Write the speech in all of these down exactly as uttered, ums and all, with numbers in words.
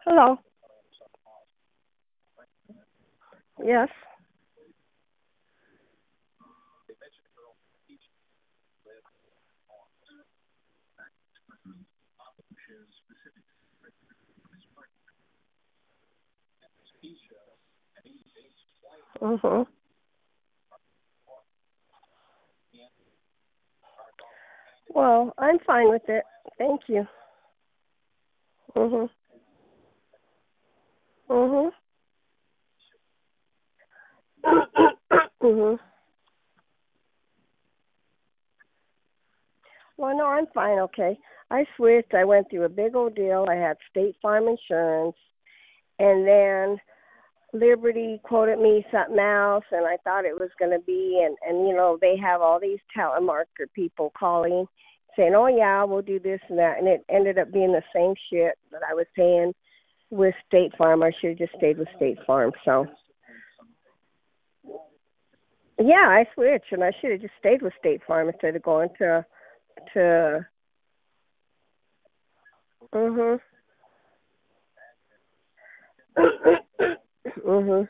Hello. Yes. Mhm. Well, I'm fine with it. Thank you. Mhm. Mhm. mhm. Well, no, I'm fine. Okay. I switched. I went through a big old deal. I had State Farm insurance, and then Liberty quoted me something else, and I thought it was going to be, and and you know they have all these telemarketer people calling, saying, "Oh yeah, we'll do this and that," and it ended up being the same shit that I was paying with State Farm. I should have just stayed with State Farm. So yeah, I switched, and I should have just stayed with State Farm instead of going to to. Mhm. mhm.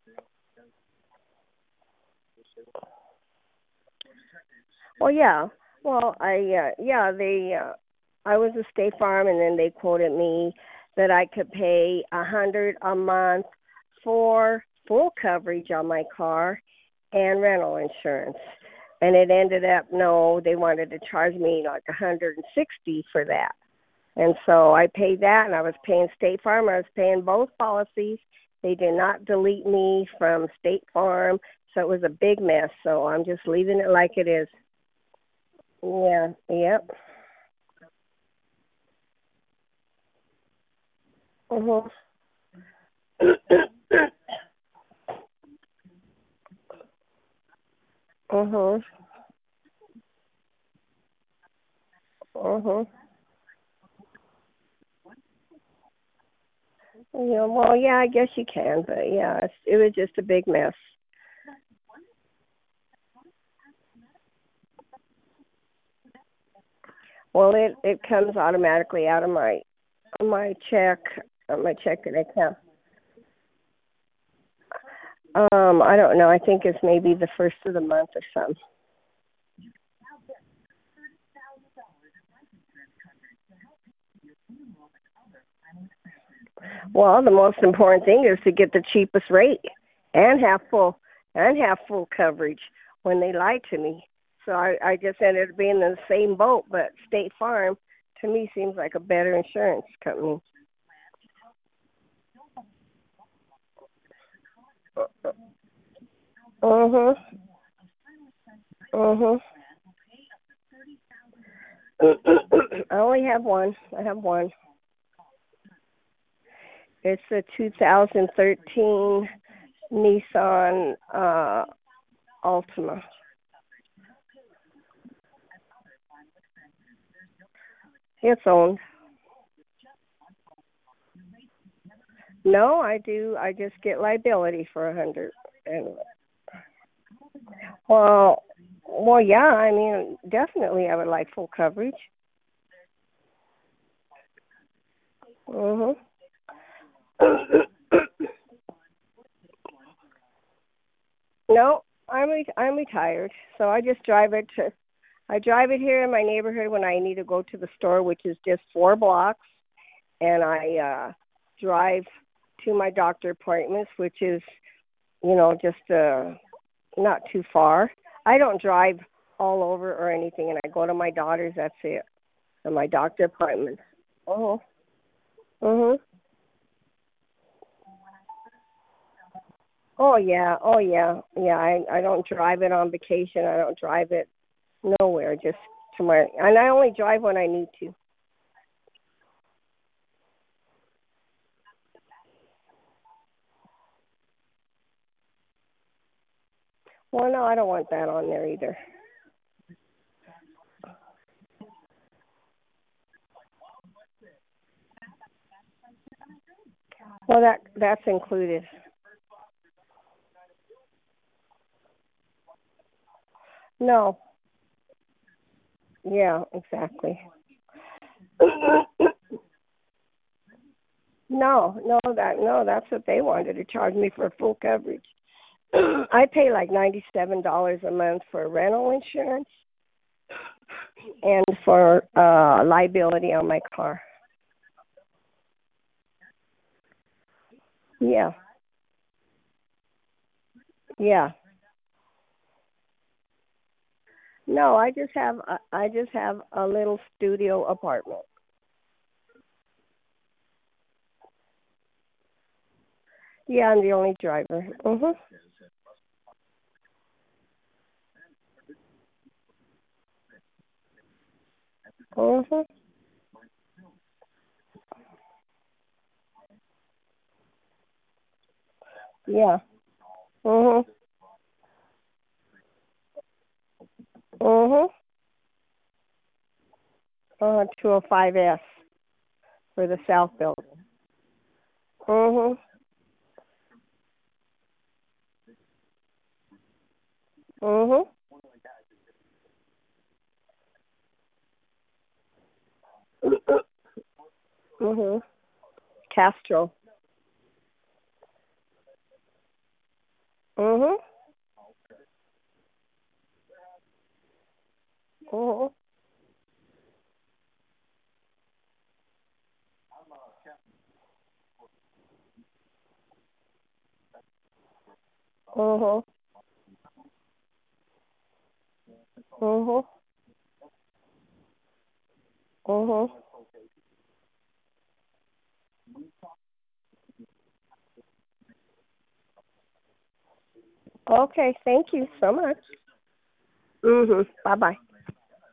Well, yeah. Well, I uh, yeah they uh, I was a State Farm, and then they quoted me that I could pay a hundred a month for full coverage on my car and rental insurance. And it ended up no, they wanted to charge me like a hundred and sixty for that. And so I paid that, and I was paying State Farm. I was paying both policies. They did not delete me from State Farm, so it was a big mess. So I'm just leaving it like it is. Yeah. Yep. Mhm. mhm. Mhm. Yeah. Well, yeah. I guess you can, but yeah, it's, it was just a big mess. Well, it it comes automatically out of my my check, uh, my checking account. Um, I don't know. I think it's maybe the first of the month or something. Well, the most important thing is to get the cheapest rate and have full and have full coverage when they lied to me. So I, I just ended up being in the same boat, but State Farm to me seems like a better insurance company. Mhm. Mhm. I only have one. I have one. It's a two thousand thirteen Nissan uh Altima. It's owned. No, I do. I just get liability for a hundred. And well, well, yeah. I mean, definitely, I would like full coverage. Mhm. no, I'm re- I'm retired, so I just drive it to. I drive it here in my neighborhood when I need to go to the store, which is just four blocks, and I uh drive to my doctor appointments, which is you know just uh not too far. I don't drive all over or anything, and I go to my daughter's. That's it. And my doctor appointments. Oh. Mhm. Oh yeah. Oh yeah. Yeah. I I don't drive it on vacation. I don't drive it nowhere. Just to my and I only drive when I need to. Well, no, I don't want that on there either. Well, that that's included. No. Yeah. Exactly. No, no, that no, that's what they wanted to charge me for full coverage. I pay like ninety-seven dollars a month for rental insurance and for uh liability on my car. Yeah. Yeah. No, I just have a, I just have a little studio apartment. Yeah, I'm the only driver. Mhm. Mhm. Yeah. Mhm. Mhm. Uh, two oh five S for the South Building. Mhm. Mhm. Mhm. Castro. Mhm. Mhm. Mhm. Mhm. Mhm. Okay, thank you so much. Mhm. Bye bye.